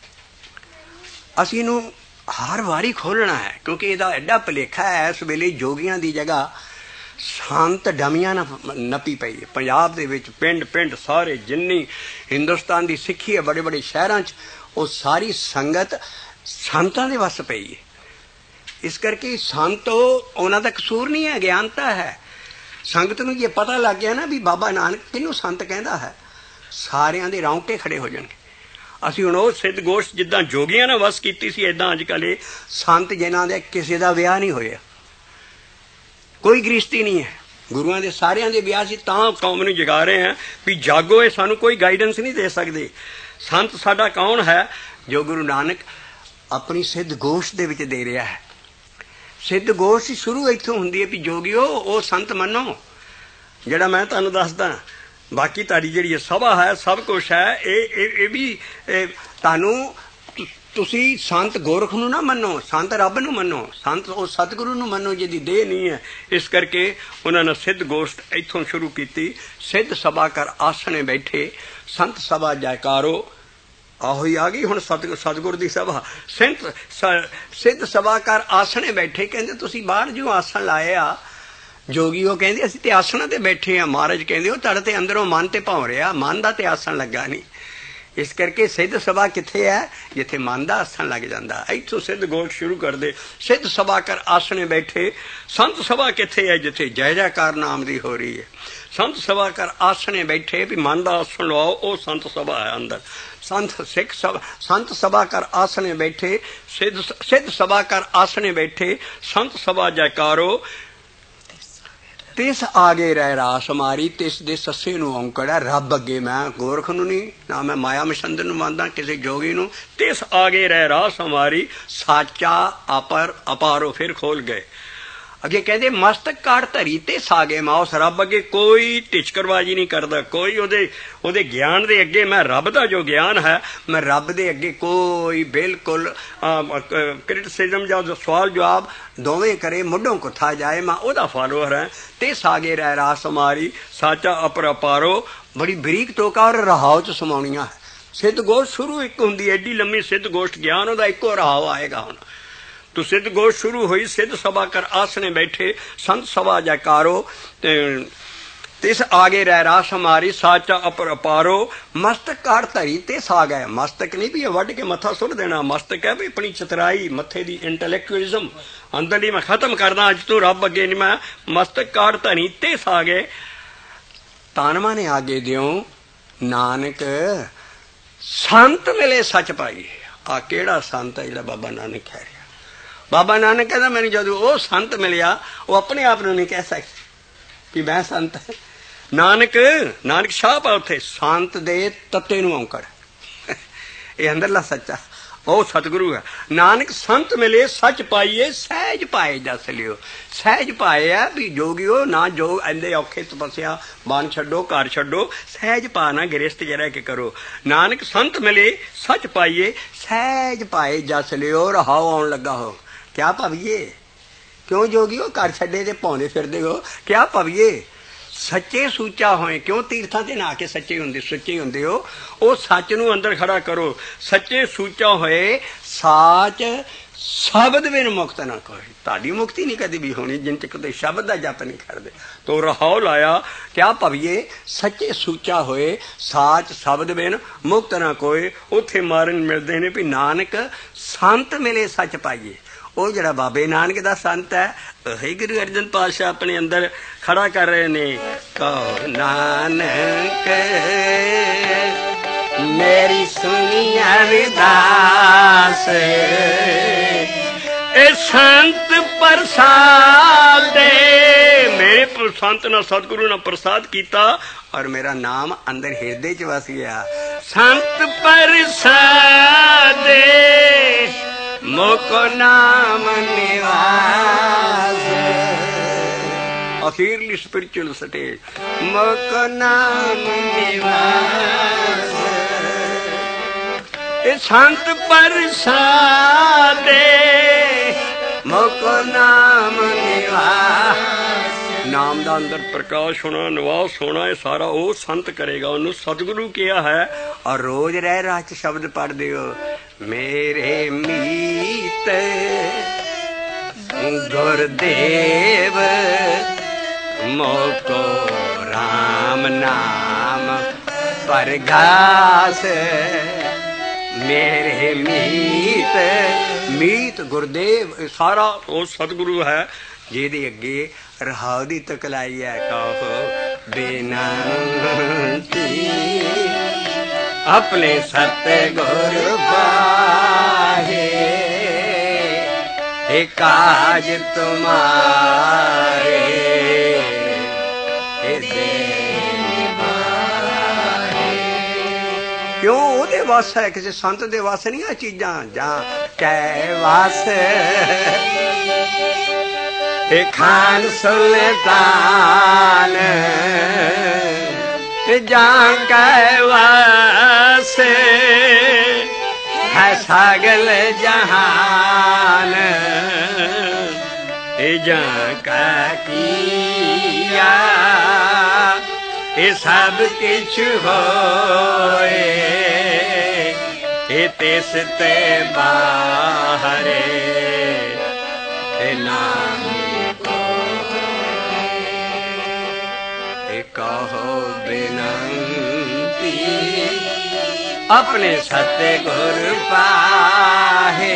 असीं नूं हर वारी खोलना है, क्योंकि इहदा एडा भुलेखा है। इस वेले जोगियां की जगह संत डमियां ना नपी पई है। पंजाब दे विच पिंड पिंड सारे जिन्नी हिंदुस्तान की सिक्खी है बड़े बड़े शहरां च, वो सारी संगत संतां दे वस पई है। इस करके संत उन्हां दा कसूर नहीं है, ज्ञानता है। संगत नूं जे पता लग गया ना भी बाबा नानक किहनूं संत कहंदा है, सारियां दे रौंगटे खड़े हो जाणगे। असीं हुण ओह सिद्ध गोष्ठ जिद्दां जोगियां ने वस कीती सी, इदां अजकल संत जिन्हां दे किसी दा विआह नहीं होया, कोई गृहस्थी नहीं है। गुरुआं दे सारियां दे विआह सी, तां कौम नूं जगा रहे हैं भी जागो। ये सानूं कोई गाइडेंस नहीं दे सकदे। संत साडा कौन है? जो गुरु नानक अपनी सिद्ध गोष्ठ दे विच दे रहा है। सिद्ध गोष्ठ शुरू इत्थों हुंदी है भी जोगियो ਉਹ संत मनो, ਜਿਹੜਾ मैं तुहानूं दसदा। बाकी तुहाडी जिहड़ी सभा है सब कुछ है, ये भी तुहानूं तुसी संत गोरख नूं ना मनो, संत रब नूं मनो, संत ਉਹ सतगुरु नूं मनो जिहदी देह नहीं है। इस करके उन्होंने सिद्ध गोष्ठ इत्थों शुरू की। सिद्ध सभा कर आसने बैठे, संत सभा जयकारो। आहो ही आ गई हुण सत सतगुरु की सभा। सिंध सिद्ध सभा कर आसने बैठे, कहते तुसी बाहर जो आसन लाए आ जोगी, वो कहते असीं ते आसना ते बैठे हाँ। महाराज कहते वो तुहाडे ते अंदरों मन ते भौं रिहा, मन दा ते आसन लगा नहीं। इस करके सिद्ध सभा कित्थे है? जिथे मन दा आसन लग जांदा। इत्थों सिद्ध गोष्ठ शुरू कर दे। सिद्ध सभा कर आसने बैठे। संत सभा कित्थे है? जिथे जय जयकार नाम दी हो रही है। संत सभा कर आसने बैठे भी मन दा आसन लवाओ, वो संत सभा है अंदर। संत सिख सभा संत सभा कर आसने बैठे, सिद्ध सिद्ध सभा कर आसने बैठे, संत सभा जयकारो। तिस आगे रह रास मारी, तिस दे सस्से नूं औंकड़ है। रब अगे मैं गोरख नूं नहीं, ना मैं माया मछंदर नूं मनदा, किसी जोगी नूं। तिस आगे रह रास हमारी, साचा अपर अपारो। फिर खोल गए अगे कहते मस्तक काट धरी ते सागे मैं। उस रब अगे कोई टिचकरबाजी नहीं करता, कोई ओदे ओदे ज्ञान दे अगे, मैं रब दा जो ज्ञान है, मैं रब दे अगे कोई बिल्कुल क्रिटिसिज्म या सवाल जवाब दोवें करे, मुढ़ों कुथा जाए, मैं ओदा फॉलोअर है। ते सागे रह रास हमारी, साचा अपर अपारो। बड़ी बरीक टोका और रहाव च समाउणियां है। सिद्ध गोष्ठ शुरू एक हुंदी, एडी लंबी सिद्ध गोष्ठ ज्ञान ओदा इक्को रहाव आएगा। हुण तो सिद्ध गोष्ठ शुरू हुई। सिद्ध सभा कर आसने बैठे, संत सभा जयकारो। तिस आगे रह रास हमारी, साचा अपर अपारो। मस्तक काट धरी ते साग है। मस्तक नहीं भी वढ़ के मत्था सुट देना, मस्तक है भी अपनी चतराई, मत्थे दी इंटलैक्चुअलिज्म अंदरली मैं खत्म करना। अज तो रब अगे नहीं, मैं मस्तक काट धरी ते सागे। तानवा ने आगे दियो नानक संत मिले सच पाई। आ केड़ा संत है जिहड़ा बाबा नानक कह रहा? बाबा नानक कहता मैंने जो वो संत मिलिया, वो अपने आप को नहीं कह सकते कि मैं संत है। नानक नानक शाह पा उथे संत दे तत्ते नूं औंकड़ ये अंदरला सच्चा वो सतगुरु है। नानक संत मिले सच पाइए, सहज पाए दस लियो। सहज पाए है भी जोगियो ना जो इंदे औखे तपस्या बन छड्डो, घर छड्डो, सहज पा ना गिरस्त जरा के करो। नानक संत मिले सच पाइए, सहज पाए जस लियो। रहाओ आउण लगा हो, क्या पविए? क्यों जोगियो घर छड्डे ते पाउंदे फिरदे हो? क्या पविए? सच्चे सूचा होए। क्यों तीर्थां ते नहा के सच्चे हुंदे सच्चे हुंदे हो? ਉਹ सच ਨੂੰ अंदर खड़ा करो। सच्चे सूचा होए साच शब्द बिन मुक्त ना कोई। ताड़ी मुक्ति नहीं कदी भी होनी जिन तक कोई शब्द का जप नहीं करते। तो रहाओ लाया क्या पविए? सच्चे सूचा होए साच शब्द बिन मुक्त ना कोई। उत्थे मारन मिलते ने भी नानक संत मिले सच पाइए। वो जड़ा बाबे नानक दा संत है वही गुरु अर्जन पातशाह अपने अंदर खड़ा कर रहे ने। कहो नानक मेरी सुनिया विदास, ए संत प्रसाद दे मेरे संत ना सतगुरु ना प्रसाद कीता और मेरा नाम अंदर हृदय च वस गया। संत प्रसाद दे मोको नाम निवास अखीरली स्पिरिचुअल स्टेज मोको नाम निवास ए संत प्रसाद दे मोको नाम निवास नाम ਦਾ ਅੰਦਰ ਪ੍ਰਕਾਸ਼ ਹੋਣਾ ਨਿਵਾਸ ਹੋਣਾ ਇਹ ਸਾਰਾ ਉਹ ਸੰਤ ਕਰੇਗਾ ਉਹਨੂੰ ਸਤਿਗੁਰੂ ਕਿਹਾ ਹੈ। ਔਰ ਰੋਜ਼ ਰਹਿ ਰਾਹ ਚ ਸ਼ਬਦ ਪੜ੍ਹਦੇ ਹੋ ਮੇਰੇ ਮੀਤ ਗੁਰਦੇਵ ਮੋਕੋ ਰਾਮ ਨਾਮ ਪ੍ਰਗਾਸ मेरे मीत मीत गुरदेव सारा वो सतगुरु है जिहदे अगे रहाव दी तकलाई है। कहो बेनती अपने सतगुर पाहे हे काज तुम्हारे हे दे क्यों ਉਹਦੇ ਵਸ ਹੈ ਕਿਸੇ ਸੰਤ ਦੇ ਵਸ ਨਹੀਂ ਆ ਚੀਜ਼ਾਂ ਜਾਂ ਕੈ ਵਸ ਇਹ ਖਾਨ ਸੁਲਤਾਨ ਜਾਂ ਕੈ ਵਸ ਹੈ ਸਗਲ ਜਹਾਨ ਇਹ ਜਾਂ ਕਾ ਕੀਆ ये सब किछ होए ये तिस ते बाहरे नामी को ये कहो बिनती अपने सतगुर पाहे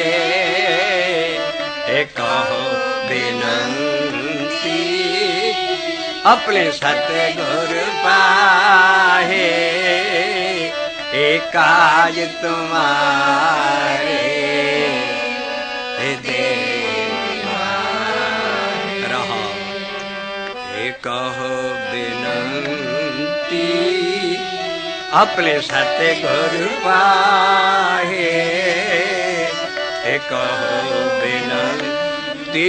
ये कहो बिनती अपने सतगुर पाहे एक काज तुम्हारे दे रहा एक कहो बिनती अपने सतगुर पाहे एक कहो बिनती।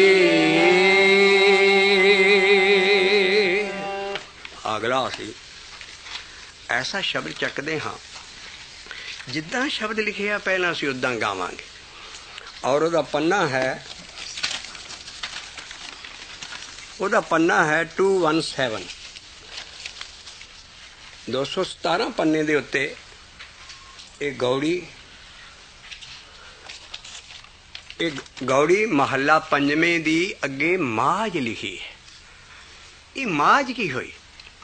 अगला असी ऐसा शब्द चकते हाँ जिदा शब्द लिखे पहला असी उदा गावांगे और उहदा पन्ना है उहदा पन्ना है टू वन सैवन दो सौ सतारा पन्ने दे उत्ते एक गौड़ी एक गौड़ी महला पंजवें दी अगे माज लिखी है। ये माज की हुई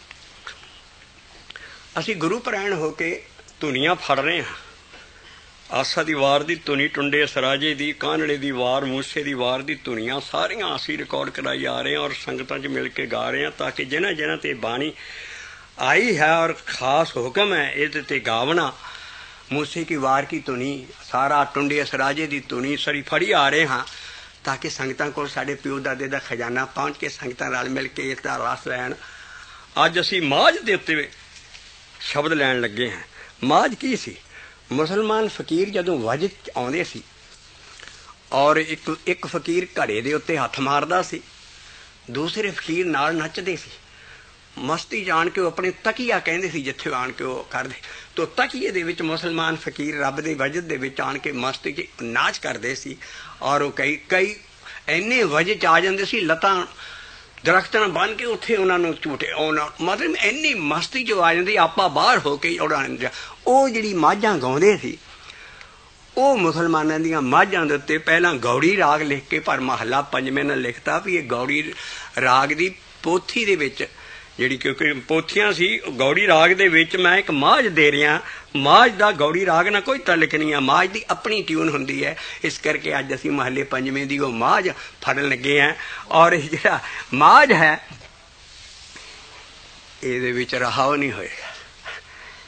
असी गुरु परायण होके धुनियां फड़ रहे हैं। आसा दी वार दी धुनी टुंडे सराजे दी कानड़े दी वार मूसे दी वार दी धुनियां सारियां असी रिकॉर्ड कराई आ रहे हैं और संगतां च मिल के गा रहे हैं ताकि जिन्हां जिन्हां ते बाणी आई है और खास हुक्म है इहदे ते गावना। मूसे की वार की धुनी सारा टुंडे सराजे दी धुनी सारी फड़ी आ रहे हैं ताकि संगतां कोल साडे प्यो दादे दा खजाना पहुंच के संगतां रल मिल के इसदा रस लैण। अज असी माज दे उत्ते शब्द लैन लगे हैं। माज की सी मुसलमान फकीर जदों वजद आउंदे सी और एक एक फकीर घड़े दे उत्ते हथ मारदा सी दूसरे फकीर नाल नचदे सी मस्ती जान के अपने तकिया कहंदे सी जिथे आन के वो करदे तो तकिए दे विच मुसलमान फकीर रब दे वजद दे विच आन के मस्ती च नाच करदे सी और वो कई कई इन्ने वजद च आ जांदे सी लतां दरख्त न बन के उत्थे उन्होंने झूठे मतलब इन्नी मस्ती जो आ जाती आपा बाहर होके उड़ा वो जी माझां गाउंदे सी वो मुसलमानों दी माझां दे उत्ते पहला गौड़ी राग लिख के पर महला पंजवें ने लिखता भी ये गौड़ी राग दी पोथी दे विच जिहड़ी क्योंकि पोथियां सी गौड़ी राग दे विच मैं एक माज दे रहा माज दा गौड़ी राग ना कोई तलक नहीं है माज दी अपनी ट्यून हुंदी है इस करके अज असीं महले पंजवें दी वो माज फड़न लगे हैं और जिहड़ा माज है इहदे विच रहाव नहीं होएगा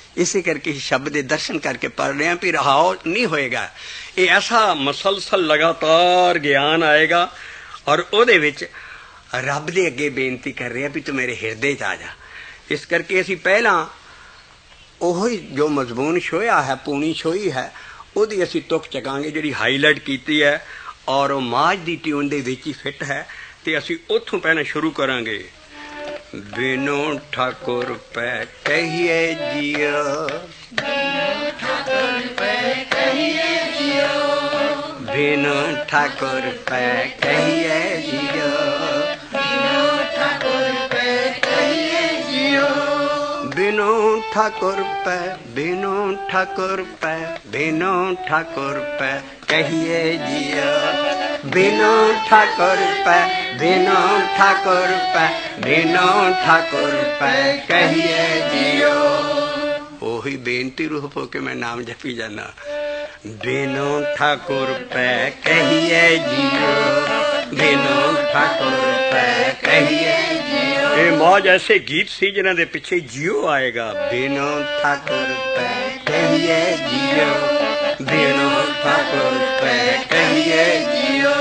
इसे करके शब्द के दर्शन करके पढ़ रहे हैं भी रहाओ नहीं होएगा। ये ऐसा मसलसल लगातार ज्ञान आएगा और ਉਹਦੇ ਵਿੱਚ ਰੱਬ ਦੇ ਅੱਗੇ ਬੇਨਤੀ ਕਰ ਰਹੇ ਆ ਵੀ ਤੂੰ ਮੇਰੇ ਹਿਰਦੇ 'ਚ ਆ ਜਾ। ਇਸ ਕਰਕੇ ਅਸੀਂ ਪਹਿਲਾਂ ਉਹੀ ਜੋ ਮਜ਼ਮੂਨ ਛੋਇਆ ਹੈ, ਪੂਣੀ ਛੋਈ ਹੈ, ਉਹਦੀ ਅਸੀਂ ਤੁਕ ਚਕਾਂਗੇ ਜਿਹੜੀ ਹਾਈਲਾਈਟ ਕੀਤੀ ਹੈ ਔਰ ਉਹ ਮਾਝ ਦੀ ਟਿਊਨ ਦੇ ਵਿੱਚ ਹੀ ਫਿੱਟ ਹੈ। ਤੇ ਅਸੀਂ ਉੱਥੋਂ ਪਹਿਲਾਂ ਸ਼ੁਰੂ ਕਰਾਂਗੇ। ਬਿਨੋ ਠਾਕੁਰ ਪੈ ਕਹੀਏ ਜੀਓ, ਠਾਕੁਰ ਪੈ ਕਹੀਏ ਜੀਓ, ਬਿਨੋ ਠਾਕੁਰ ਪੈ ਕਹੀਏ ਜੀਓ, ਬਿਨੋ ਠਾਕੁਰ ਪੈ ਕਹੀਏ ਜੀਓ, ਬਿਨੋ ਠਾਕੁਰ ਪੈ, ਬਿਨੋ ਠਾਕੁਰ ਪੈ, ਬਿਨੋ ਠਾਕੁਰ ਪੈ कहिए जियो, बिनो ठाकुर पै, बिनो ठाकुर पै, बिनो ठाकुर पै कहिए जियो। ओही बेनती रूप होके मैं नाम जपी जाना। बिनो ठाकुर पै कहिए जियो, बिनो ठाकुर पै कहिए जियो। ये मौज ऐसे गीत सी जिन्हां दे पिछे जियो आएगा। बिनो ठाकुर पै कहिए जियो, बिनो ठाकुर पै कहिए जियो।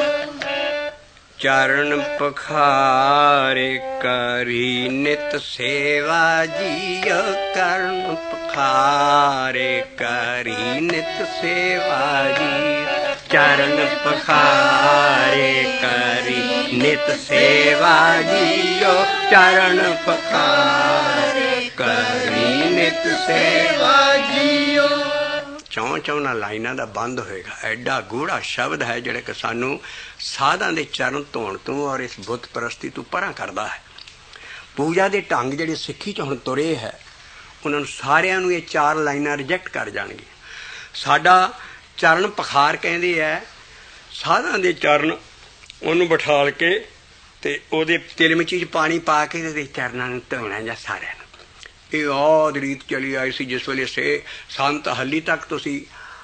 चरण पखारे करी नित सेवा जियो, करण पखारे करी नित सेवा जियो, चरण पखारे करी नित सेवा जियो, चरण पखारे करी नित सेवा जियो। ਚੌਂ ਚੌਂਨਾਂ ਲਾਈਨਾਂ ਦਾ ਬੰਦ ਹੋਏਗਾ। ਐਡਾ ਗੂੜਾ ਸ਼ਬਦ ਹੈ ਜਿਹੜਾ ਕਿ ਸਾਨੂੰ ਸਾਧਾਂ ਦੇ ਚਰਨ ਧੋਣ ਤੋਂ ਔਰ ਇਸ ਬੁੱਤ ਪ੍ਰਸਤੀ ਤੋਂ ਪਰਾਂ ਕਰਦਾ ਹੈ। ਪੂਜਾ ਦੇ ਢੰਗ ਜਿਹੜੇ ਸਿੱਖੀ 'ਚ ਹੁਣ ਤੁਰੇ ਹੈ ਉਹਨਾਂ ਨੂੰ ਸਾਰਿਆਂ ਨੂੰ ਇਹ ਚਾਰ ਲਾਈਨਾਂ ਰਿਜੈਕਟ ਕਰ ਜਾਣਗੀਆਂ। ਸਾਡਾ ਚਰਨ ਪਖਾਰ ਕਹਿੰਦੇ ਹੈ, ਸਾਧਾਂ ਦੇ ਚਰਨ ਉਹਨੂੰ ਬਿਠਾਲ ਕੇ ਤੇ ਉਹਦੇ ਤਿਲਮਚੀ 'ਚ ਪਾਣੀ ਪਾ ਕੇ ਤੇ ਚਰਨਾਂ ਨੂੰ ਧੋਣਾ ਜਾਂ ਸਾਰਿਆਂ ਨੂੰ। ਇਹ ਆਦ ਰੀਤ ਚਲੀ ਆਈ ਸੀ ਜਿਸ ਵੇਲੇ ਸੇ ਸੰਤ ਹਾਲੀ ਤੱਕ ਤੁਸੀਂ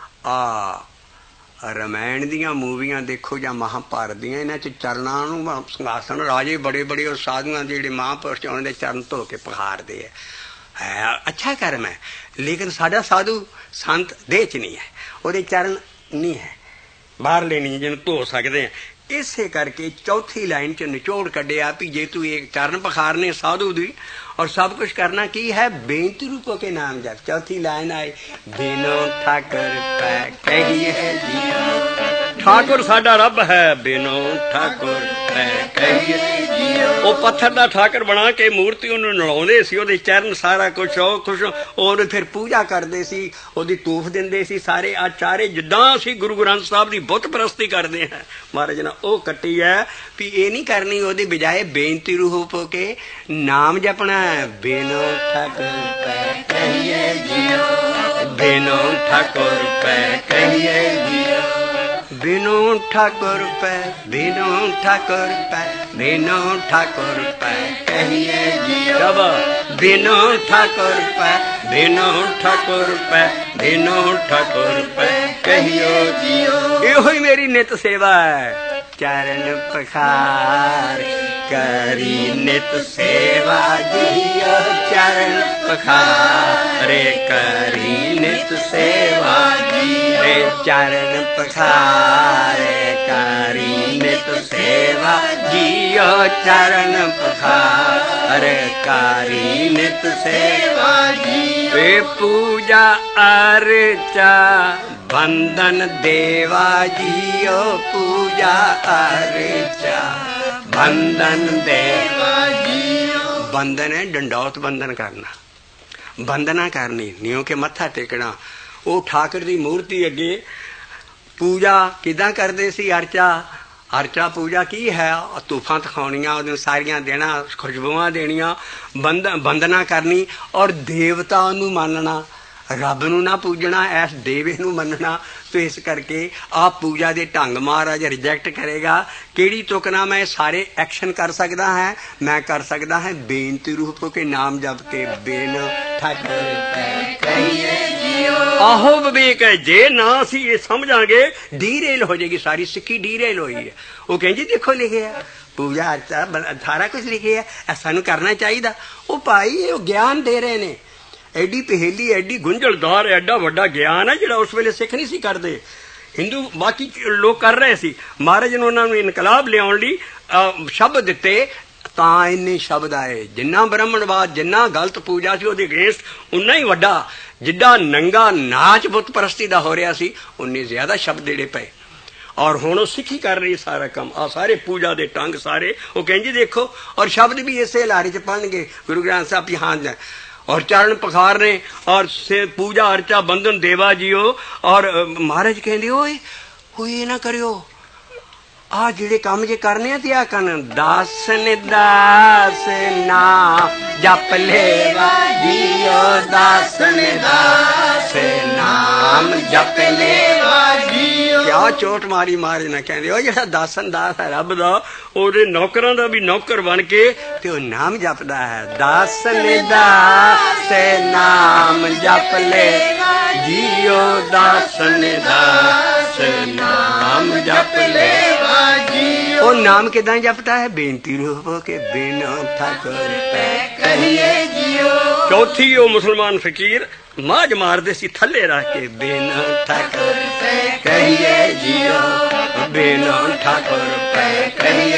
ਆ ਰਮਾਇਣ ਦੀਆਂ ਮੂਵੀਆਂ ਦੇਖੋ ਜਾਂ ਮਹਾਂਭਾਰਤ ਦੀਆਂ, ਇਹਨਾਂ 'ਚ ਚਰਨਾਂ ਨੂੰ ਸਿੰਘਾਸਨ ਰਾਜੇ ਬੜੇ ਬੜੇ ਔਰ ਸਾਧੂਆਂ ਦੇ ਜਿਹੜੇ ਮਹਾਂਪੁਰਸ਼ ਉਹਨਾਂ ਦੇ ਚਰਨ ਧੋ ਕੇ ਪਖਾਰਦੇ ਹੈ। ਅੱਛਾ ਕਰਮ ਹੈ, ਲੇਕਿਨ ਸਾਡਾ ਸਾਧੂ ਸੰਤ ਦੇਹ 'ਚ ਨਹੀਂ ਹੈ, ਉਹਦੇ ਚਰਨ ਨਹੀਂ ਹੈ, ਬਾਹਰਲੇ ਨਹੀਂ ਜਿਹਨੂੰ ਧੋ ਸਕਦੇ ਆ। ਇਸੇ ਕਰਕੇ ਚੌਥੀ ਲਾਈਨ 'ਚ ਨਿਚੋੜ ਕੱਢਿਆ ਵੀ ਜੇ ਤੂੰ ਇਹ ਚਰਨ ਪਖਾਰਨੇ ਸਾਧੂ ਦੀ और सब कुछ करना की है बेनती रूपों के नाम जप। चौथी लाइन आई, बिनो ठाकुर पै कहिए जियो, ठाकुर साडा रब है, बिनो ठाकुर पै कहिए जियो। ਉਹ ਪੱਥਰ ਦਾ ਠਾਕਰ ਬਣਾ ਕੇ ਮੂਰਤੀ ਉਹਨੂੰ ਨਲਾਉਂਦੇ ਸੀ, ਉਹਦੇ ਚਰਨ ਸਾਰਾ ਕੁਛ ਉਹ ਕੁਛ ਉਹਨੂੰ ਫਿਰ ਪੂਜਾ ਕਰਦੇ ਸੀ, ਉਹਦੀ ਤੂਫ ਦਿੰਦੇ ਸੀ ਸਾਰੇ ਆਚਾਰੇ। ਜਿੱਦਾਂ ਅਸੀਂ ਗੁਰੂ ਗ੍ਰੰਥ ਸਾਹਿਬ ਦੀ ਬੁੱਤ ਪ੍ਰਸਤੀ ਕਰਦੇ ਹਾਂ, ਮਹਾਰਾਜ ਨੇ ਉਹ ਕੱਟੀ ਹੈ ਵੀ ਇਹ ਨਹੀਂ ਕਰਨੀ, ਉਹਦੀ ਬਜਾਏ ਬੇਨਤੀ ਰੂਪ ਹੋ ਕੇ ਨਾਮ ਜਪਣਾ। बिनो ठाकुर पै कहिए जियो, बिनो ठाकुर पै कहिए जियो, बिनो ठाकुर पै, बिनो ठाकुर पै, बिनो ठाकुर पै कहिए जियो, बिनो ठाकुर पै, बिनो ठाकुर पै, बिनो ठाकुर पै कहियो जियो। इहो ही मेरी नित सेवा है। चरण पखार करी नित सेवा जियो, चरण पखारे करी नित सेवा जियो, चरण पखारे करी नित सेवा जियो, चरण पखारे करी नित सेवा जियो। पूजा अर्चा बंदन देवा जियो, पूजा अर्चा बंदन देवा जियो। बंदन है डंडौत बंदन करना, बंदना करनी, न्यों के मत्था टेकना। वो ठाकुर दी मूर्ति अगे पूजा किदां करदे सी? अर्चा अर्चा पूजा की है? तूफां दिखाउणियां, उहनूं सारियां देना, खुशबूआं देणियां, बंद बंदना करनी और देवता नूं मानना, रब नूं ना पूजना, इस देवे नूं मनना। तो इस करके आप पूजा के ढंग महाराज रिजैक्ट करेगा। किहड़ी तुक ना मैं सारे एक्शन कर सकता है, मैं कर सकता है बेनती रूप के नाम जप के बिन ठाकुर कहिए जियो। आहो विवेक है, जे ना असी ये समझांगे डीरेल हो जाएगी सारी सिक्खी, डीरेल हुई है। वो कहें जी देखो लिखे है पूजा अर्चा सारा कुछ लिखे है, सानू करना चाहिए। वो भाई वो ज्ञान दे रहे ने, ਐਡੀ पहेली ਐਡੀ गुंझलदार ਐਡਾ ਵੱਡਾ ਗਿਆਨ ਹੈ ਜਿਹੜਾ ਉਸ ਵੇਲੇ ਸਿੱਖ ਨਹੀਂ ਸੀ ਕਰਦੇ। ਹਿੰਦੂ ਬਾਕੀ ਲੋਕ ਕਰ ਰਹੇ ਸੀ। ਮਹਾਰਾਜ ਨੇ ਉਹਨਾਂ ਨੂੰ ਇਨਕਲਾਬ ਲਿਆਉਣ ਲਈ ਸ਼ਬਦ ਦਿੱਤੇ ਤਾਂ ਇੰਨੇ ਸ਼ਬਦ ਆਏ। ਜਿੰਨਾ ਬ੍ਰਾਹਮਣਵਾਦ ਜਿੰਨਾ ਗਲਤ ਪੂਜਾ ਸੀ ਉਹਦੇ ਅਗੇਂਸਟ ਉਨਾ ਹੀ ਵੱਡਾ। ਜਿੱਡਾ ਨੰਗਾ ਨਾਚ ਬੁੱਤ ਪ੍ਰਸਤੀ ਦਾ ਹੋ ਰਿਹਾ ਸੀ ਉਨੇ ਜ਼ਿਆਦਾ ਸ਼ਬਦ ਜਿਹੜੇ ਪਏ। ਔਰ ਹੁਣ ਉਹ ਸਿੱਖੀ ਕਰ ਰਹੀ ਸਾਰਾ ਕੰਮ। ਆ ਸਾਰੇ ਪੂਜਾ ਦੇ ਢੰਗ ਸਾਰੇ ਉਹ ਕਹਿੰਦੇ ਦੇਖੋ। ਔਰ ਸ਼ਬਦ ਵੀ ਇਸੇ ਲਾਰੇ ਚ ਪੜ੍ਹਨਗੇ ਗੁਰੂ ਗ੍ਰੰਥ ਸਾਹਿਬ की हाँ और चरण पखारने और से पूजा अर्चा बंधन देवा जियो। और महाराज कहते ओए कोई ना करियो आ जेड़े काम जे करने ते आ करन दास ने दास ना जप लेवा जियो दास ने दास नाम जप लेवा जियो। क्या चोट मारी मारे ना कहते ओ जेड़ा दासन दास है रब दा ਉਹਦੇ ਨੌਕਰਾਂ ਦਾ ਵੀ ਨੌਕਰ ਬਣ ਕੇ ਤੇ ਉਹ ਨਾਮ ਜਪਦਾ ਹੈ। ਦਾਸ ਨੇ ਦਾਸ ਨਾਮ ਜਪ ਲੈ ਜੀਓ ਦਾਸ ਨੇ ਦਾਸ ਨਾਮ ਜਪ ਲੈ ਜੀਓ। ਉਹ ਨਾਮ ਕਿਦਾਂ ਜਪਦਾ ਹੈ? ਬੇਨਤੀ ਰੂਪ ਹੋ ਕੇ ਬਿਨੋ ਠਾਕੁਰ ਪੈ ਕਹੀਏ ਜੀਓ। ਚੌਥੀ ਉਹ ਮੁਸਲਮਾਨ ਫਕੀਰ ਮਾਝ ਮਾਰਦੇ ਸੀ ਥੱਲੇ ਰੱਖ ਕੇ ਬਿਨੋ ਠਾਕੁਰ ਪੈ ਕਹੀਏ ਜੀਓ ਬਿਨੋ ਠਾਕੁਰ ਪੈ ਕਹੀਏ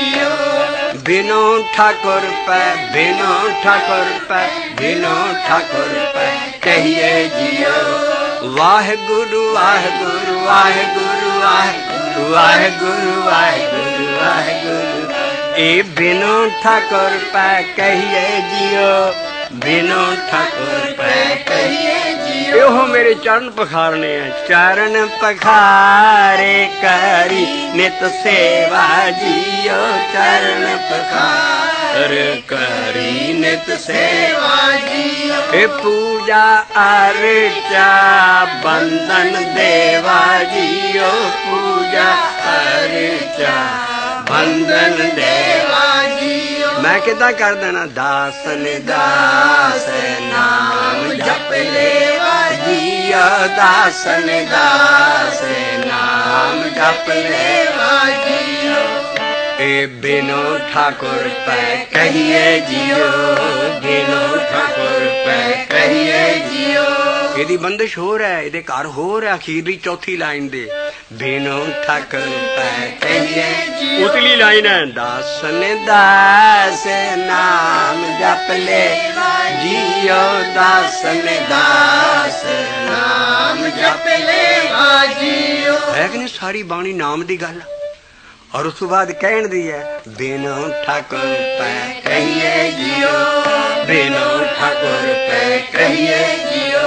बिनो ठाकुर पै बिनो ठाकुर पै बिनो ठाकुर पै कहिए जियो। वाहे गुरु वाहे गुरु वाहे गुरु वाहे वाहे गुरु वाहे गुरु वाहे गुरु ए बिनो ठाकुर पै कहिए जियो बिनो ठाकुर पै कहिए जियो। यो मेरे चरण पखारने हैं। चरण पखारे करी नित सेवा जियो चरण पखार करी नित सेवा जियो। ए पूजा अर्चा बंधन देवा जियो पूजा अर्चा बंधन देवा जियो। मैं किदा कर देना दास ने दास नाम जप लेवा जियो दास ने दास नाम जप लेवा जियो। ए बिनो ठाकुर पै कहिए जियो बिनो ठाकुर पै कहिए जियो। ਇਹਦੀ ਬੰਦਿਸ਼ ਹੋਰ ਹੈ ਇਹਦੇ ਘਰ ਹੋਰ ਹੈ ਅਖੀਰਲੀ ਚੌਥੀ ਲਾਈਨ ਦੇ ਬਿਨੋ ਠਾਕੁਰ ਪੈ ਕਹੀਏ। ਉਤਲੀ ਲਾਈਨ ਹੈ ਦਾਸ ਨੇ ਦਾਸ ਨਾਮ ਜਪ ਲੈ ਜੀਓ ਦਾਸ ਨੇ ਦਾਸ ਨਾਮ ਜਪ ਲੈ ਜੀਓ। ਹੈ ਕਿ ਨਹੀਂ ਸਾਰੀ ਬਾਣੀ ਨਾਮ ਦੀ ਗੱਲ। और उस बाद कहन दी है बिनो ठाकुर पै कहिए जियो बिनो ठाकुर पै कहिए जियो।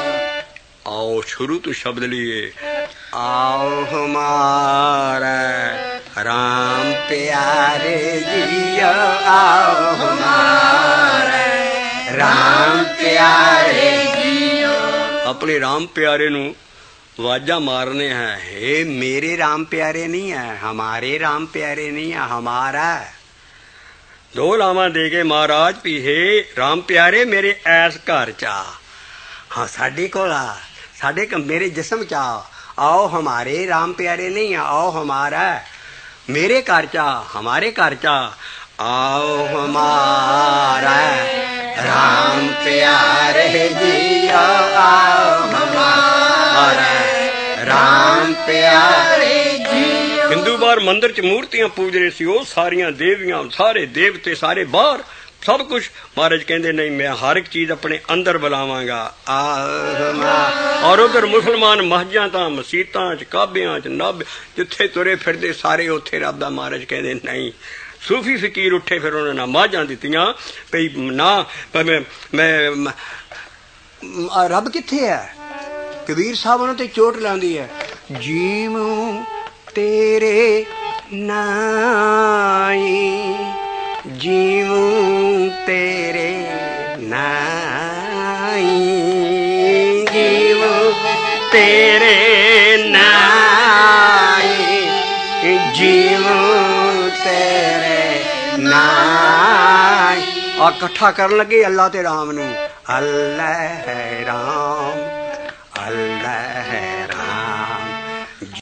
आओ शुरू तो शब्द लिए आओ हमारा राम प्यारे जियो आओ हमारा राम प्यारे जियो। अपने राम प्यारे नू वाजा मारने हैं। हे मेरे राम प्यारे नहीं है हमारे राम प्यारे नहीं है हमारा। दो लावा दे के महाराज भी हे राम प्यारे मेरे ऐस घर चा हाँ साढ़े को साढ़े मेरे जिस्म चा आओ हमारे राम प्यारे नहीं है आओ हमारा मेरे घर चा हमारे घर चा आओ हमारा राम प्यारे जियो आओ हमारा राम प्यारे जियो। हिंदू बार मंदिर च मूर्तियां पूज रहे सी ਉਹ ਸਾਰੀਆਂ ਦੇਵੀਆਂ ਸਾਰੇ ਦੇਵਤੇ ਸਾਰੇ ਬਾਹਰ सब कुछ। महाराज कहते नहीं मैं हर एक चीज अपने अंदर बुलावांगा। और उधर मुसलमान महजां तां मसीतां च काबियां च नाब जिथे तुरे फिरदे सारे उत्थे रब दा। महाराज कहते नहीं। सूफी फकीर उठे फिर उन्होंने महजां दित्तियां भई ना मैं, मैं रब किथे है। कबीर साहब उन्होंने चोट लांदी है जीव तेरे नाई जीव तेरे नाई जीव तेरे नाई जीव तेरे नाई। और कट्ठा कर लगे अल्लाह ते राम नू अल्लाह है राम अल्लाह है